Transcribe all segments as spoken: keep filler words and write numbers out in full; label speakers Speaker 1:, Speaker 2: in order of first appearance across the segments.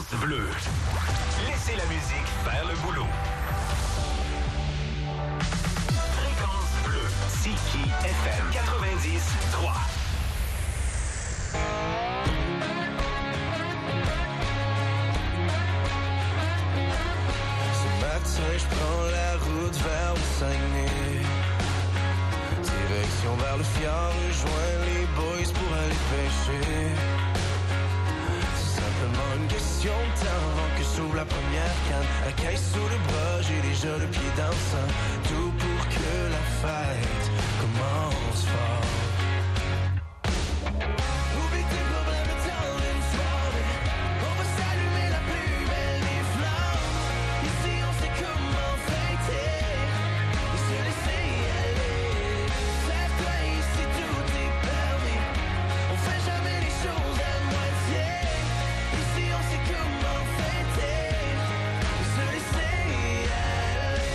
Speaker 1: Fréquence bleue. Laissez la musique faire le boulot. Fréquence bleue. Siki F M quatre-vingt-dix trois.
Speaker 2: Je prends la route vers le Saguenay. Direction vers le fjord, rejoindre les boys pour aller pêcher. C'est simplement une question de temps avant que s'ouvre la première canne. La caisse sous le bras, j'ai déjà le pied dans le sang. Tout pour que la fête commence fort. Oublie tes problèmes et temps d'une soirée. On va s'allumer la plus belle des flammes. Ici on sait comment fêter et se laisser aller. Lève-toi ici, tout est permis. On fait jamais les choses à moitié. Ici on sait comment fêter et se laisser aller.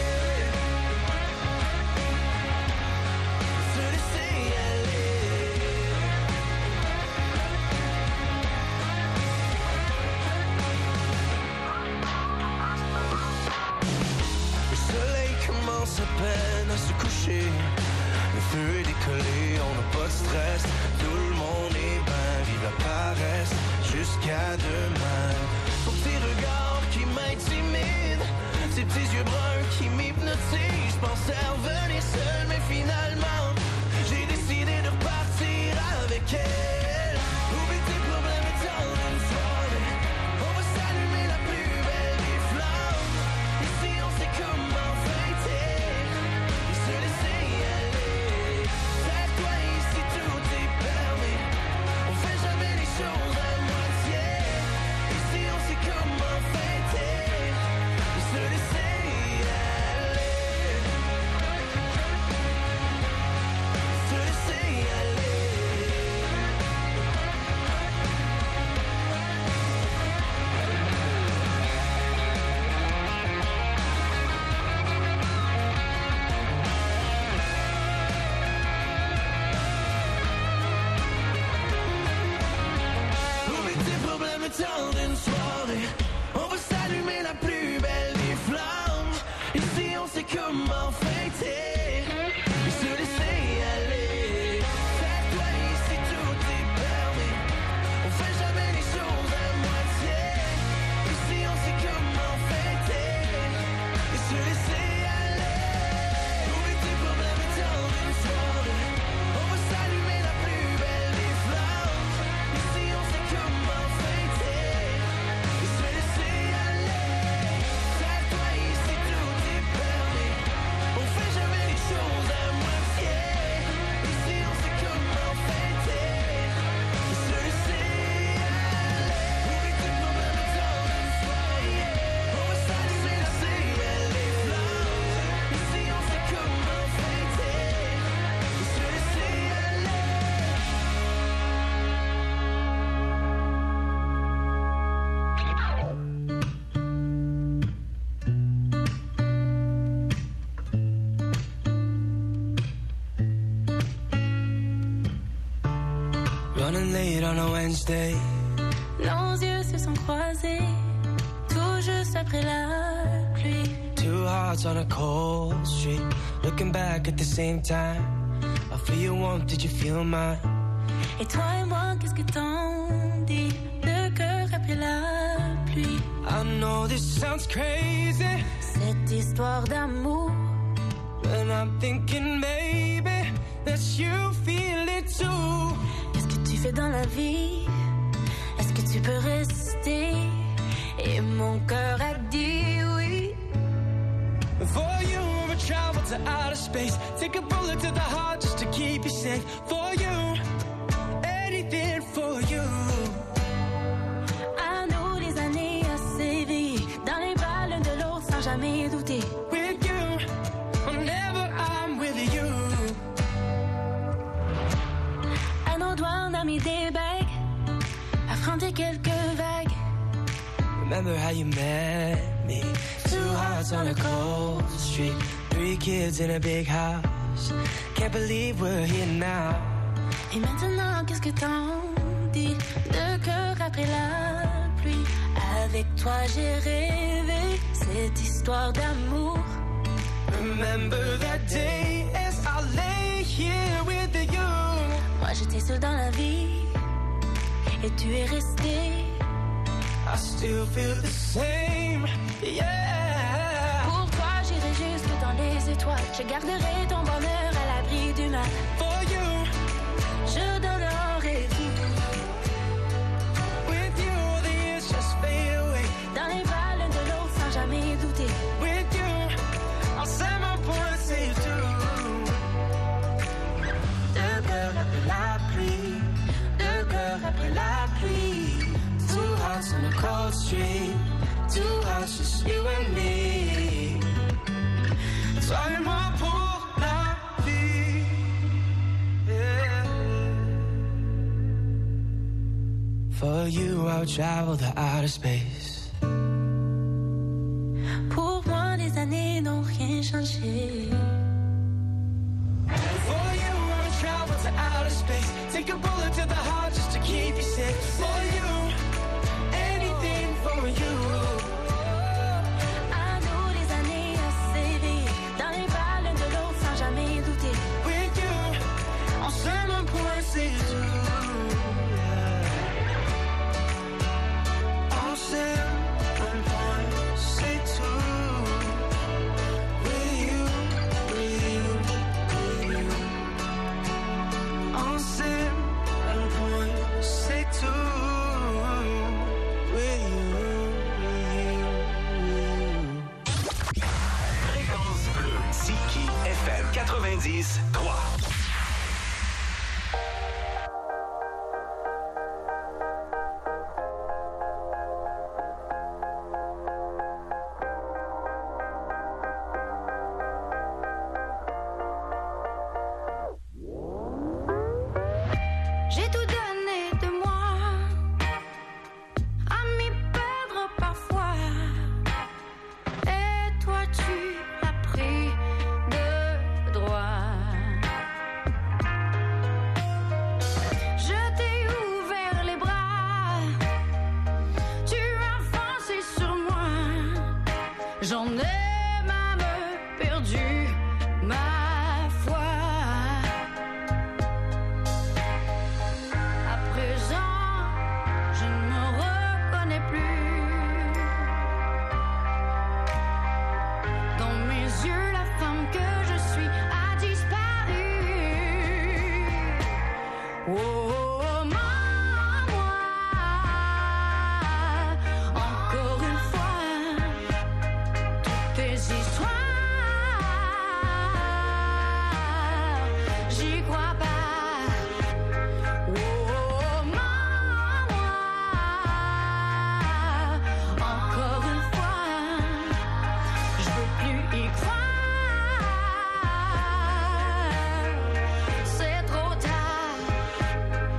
Speaker 2: Se laisser aller. Le soleil commence à peine à se coucher. Le feu est décollé, on n'a pas de stress. Tout le monde est bien, vive la paresse. Jusqu'à demain. Ton petit regard qui m'intimide, ces petits yeux bruns qui m'hypnotisent. Je pensais revenir seul, mais finalement j'ai décidé de repartir avec elle. Oublie tes problèmes et temps d'une soirée. On va s'allumer la plus belle des flammes. Ici on sait comment fêter et se laisser aller. Lève-toi ici, tout est permis. On fait jamais les choses à moitié. Ici on sait comment fêter et se laisser aller. Se laisser aller. Oublie tes problèmes et temps d'une soirée. On va s'allumer la plus belle des flammes. Ici on sait comment fêter et se laisser aller. Lève-toi ici, tout est permis. On fait jamais les choses à moitié. Ici on sait comment fêter et se laisser aller. Oublie tes problèmes et temps d'une soirée. On va s'allumer la plus belle des flammes. Ici on sait comment fêter et se laisser aller. Lève-toi ici, tout est permis. On fait jamais les choses à moitié. Ici on sait comment fêter et se laisser aller. Oublie tes problèmes et temps d'une soirée. On va s'allumer la plus belle des flammes. Ici on sait comment fêter et se laisser aller.
Speaker 3: Running late on a Wednesday.
Speaker 4: Nos yeux se sont croisés, tout juste après la pluie.
Speaker 3: Two hearts on a cold street. Looking back at the same time. I feel your warmth, did you feel mine?
Speaker 4: Et toi et moi, qu'est-ce que t'en dis? Le cœur après la pluie.
Speaker 3: I know this sounds crazy,
Speaker 4: Cette histoire d'amour,
Speaker 3: but I'm thinking maybe that you feel it too.
Speaker 4: qu'est-ce que tu fais dans la vie? Est-ce que tu peux rester? Et mon cœur a dit oui.
Speaker 3: For you, I travel to outer space. Take a bullet to the heart just to keep you safe. For you, anything for you.
Speaker 4: À nous les années à s'éveiller dans les balles de l'eau sans jamais douter.
Speaker 3: With you, whenever I'm with you.
Speaker 4: À nos doigts on a mis des bagues, affronter quelques vagues.
Speaker 3: Remember how you met me? Two hearts on a cold street. Three kids in a big house. Can't believe we're here now.
Speaker 4: Et maintenant qu'est-ce que t'en dis? De cœur après la pluie. Avec toi j'ai rêvé cette histoire d'amour.
Speaker 3: Remember that day as I lay here with you.
Speaker 4: Moi j'étais seule dans la vie et tu es resté.
Speaker 3: I still feel the same, yeah.
Speaker 4: Pour toi j'irai jusque dans les étoiles. Je garderai ton bonheur à l'abri du mal.
Speaker 3: For you,
Speaker 4: je donnerai tout.
Speaker 3: With you, the years just fade away.
Speaker 4: Dans les pas l'un de l'autre sans jamais douter.
Speaker 3: With you, I'll set my point, say you too.
Speaker 4: Deux cœurs après la pluie, deux cœurs après la pluie.
Speaker 3: Two hearts on a cold street, two hearts just you and me. Toi et moi pour la vie, yeah. For you I'll travel to outer space.
Speaker 4: Pour moi les années n'ont rien changé.
Speaker 3: For you I'll travel to outer space. Take a bullet to the heart just to keep you safe. For you, anything for you.
Speaker 4: À nous les années à s'éveiller. Dans les pas l'un de l'autre sans jamais douter.
Speaker 3: With you, on s'aime un point, c'est tout. On s'aime un point, c'est tout. With you, with you, with you. On s'aime un point, c'est tout. With you, with you, with you.
Speaker 1: Fréquence bleue. Ziki F M quatre-vingt-dix trois.
Speaker 4: J'ai tout donné de moi, à m'y perdre parfois. Et toi tu l'as pris de droit. Je t'ai ouvert les bras, tu as foncé sur moi. J'en ai même perdu ma foi. À présent, je ne me reconnais plus. Dans mes yeux, la femme que je suis a disparu. Oh, moi, moi, encore une fois, toutes tes histoires, j'y crois pas. Oh, moi, moi, encore une fois, je veux plus y croire. C'est trop tard,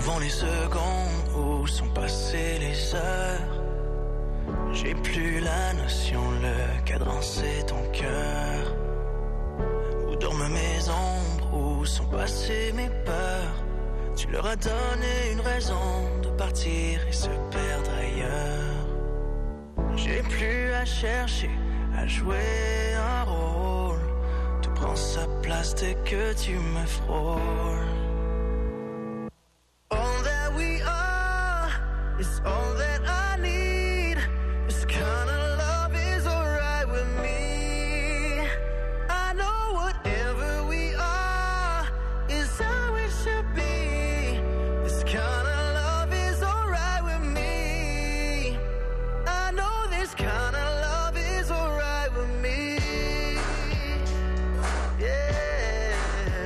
Speaker 3: vont les secondes, où sont passées les heures. J'ai plus la notion, le cadran c'est ton cœur. Où dorment mes ombres, où sont passées mes peurs. Tu leur as donné une raison de partir et se perdre ailleurs. J'ai plus à chercher, à jouer un rôle. Tout prend sa place dès que tu me frôles. All that we are is all that I need. This kind of love is alright with me. I know whatever we are is how it should be. This kind of love is alright with me. I know this kind of love is alright with me. Yeah.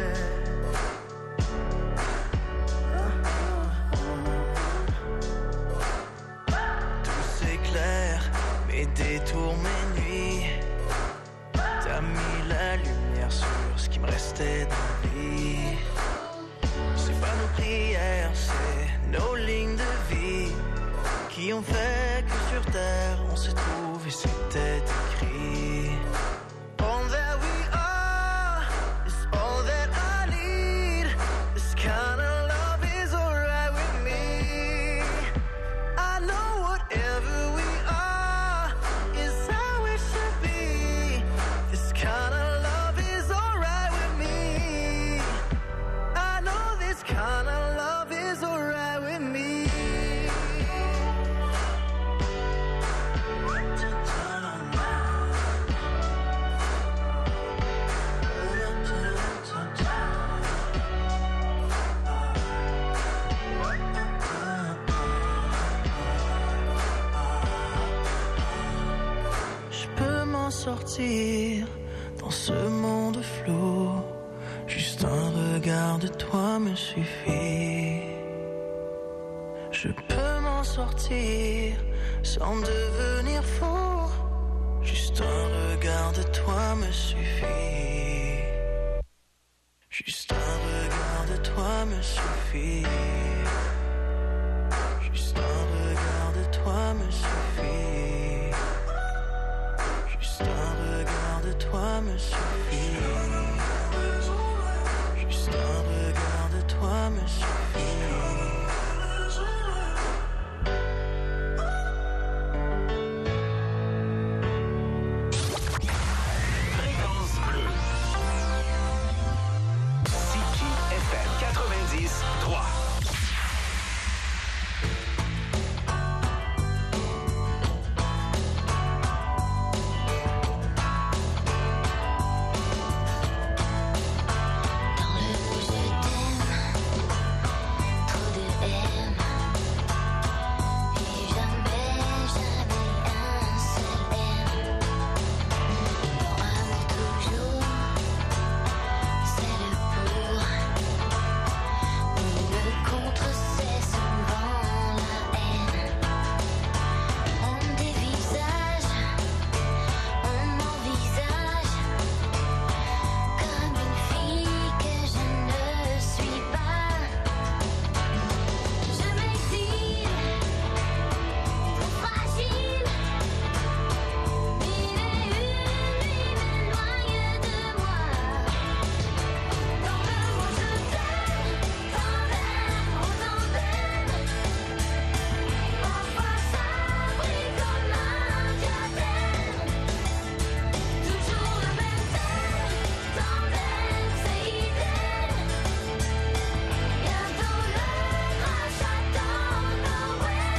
Speaker 3: Tout s'éclaire, mes détours, mes nuits. T'as mis la lumière sur ce qui me restait dans la vie. C'est pas nos prières, c'est nos lignes de vie qui ont fait que sur terre on se trouve et c'était écrit. All that we are is all that I need. This kind of love is alright with me. I know whatever we are is how it should be. This kind of love is alright with me. I know this kind of love is alright with me. Je peux m'en sortir dans ce monde flou. Juste un regard de toi me suffit. Je peux m'en sortir sans devenir fou. Juste un regard de toi me suffit. Juste un regard de toi me suffit. Juste un regard de toi me suffit. Juste un regard de toi me suffit. Juste un regard de toi me suffit.
Speaker 1: Fréquence bleue. Siki F M quatre-vingt-dix trois.